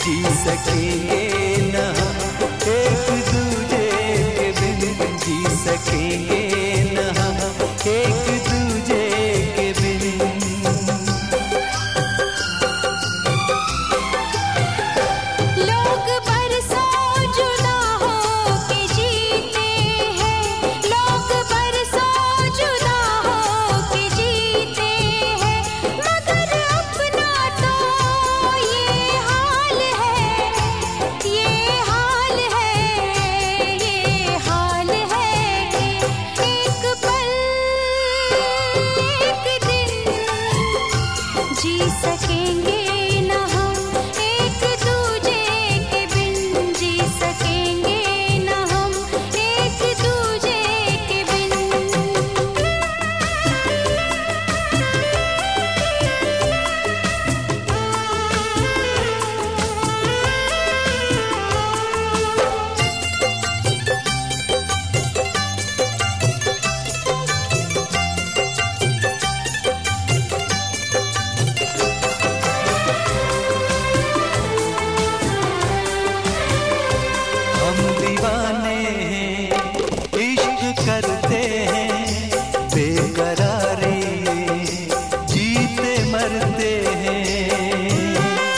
जी सकेंगे न हम एक दूजे के बिन, जी सकेंगे न हम एक दूजे के बिन। लोग बरसों जुदा हो के जीते हैं, लोग बरसों जुदा हो के जीते हैं, मगर अपना तो ये हाल है, ये हाल है, ये हाल है कि एक पल एक दिन जी सकेंगे न हम एक दूजे के बिन, जी सकेंगे न हम एक दूजे के बिन। हम दीवाने हैं, इश्क करते हैं, बेकरारी में जीते मरते हैं।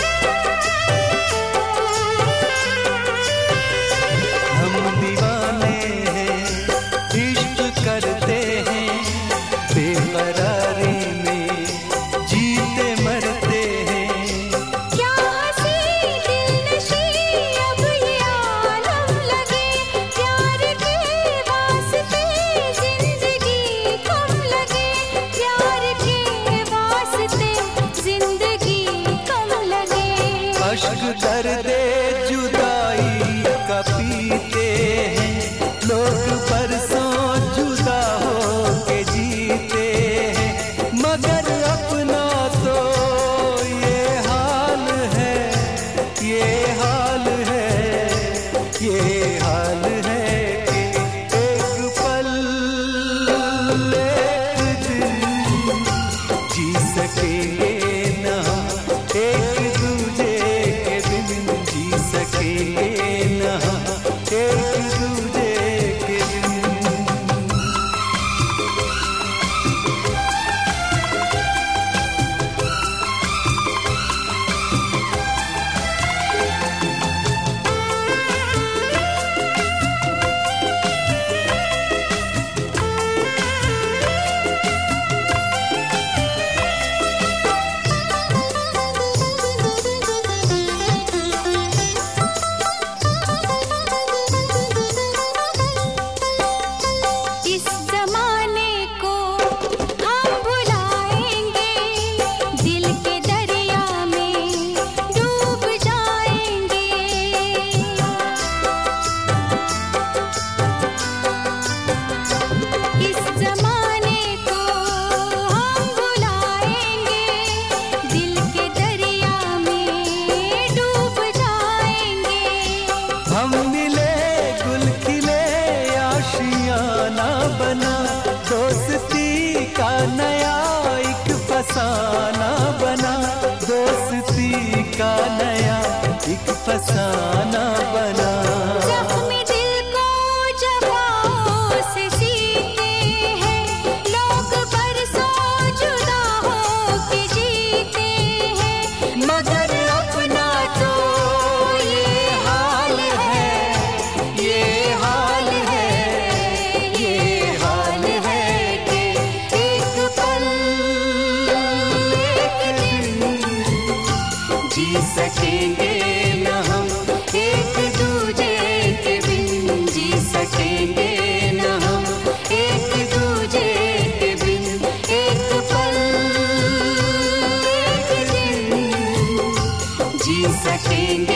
हम दीवाने हैं, इश्क करते हैं, बेकरारी में जीते मरते हैं। क्या हंसी दिलनशी अब ये आलम लगे, प्यार के वास्ते जिंदगी कम लगे, प्यार के वास्ते जिंदगी कम लगे। अश्क दर्दे जुदाई का पीते हैं, लोग बरसों जुदा हो के जीते हैं, मगर अपना तो ये हाल है, ये हाल है, ये हाल है कि एक पल एक दिन जी सकेंगे न हम एक दूजे के बिन, जी सकेंगे न हम एक दूजे के बिन। इस जमाने को हम भुलाएंगे, दिल के दरिया में डूब जाएंगे। इस जमाने को हम भुलाएंगे, दिल के दरिया में डूब जाएंगे। हम मिले गुल खिले आशियाना बना, दोस्ती का नया एक फसाना बना, दोस्ती का नया एक फसाना बना। जख्मी दिल को जवाओं से सीते हैं, लोग बरसों जुदा हो के जीते हैं, मगर अपना तो ये हाल है, ये हाल है, ये हाल है कि एक पल एक दिन जी सकेंगे न हम एक दूजे के बिन, जी सकेंगे न हम एक दूजे के बिन। एक पल एक दिन जी सकेंगे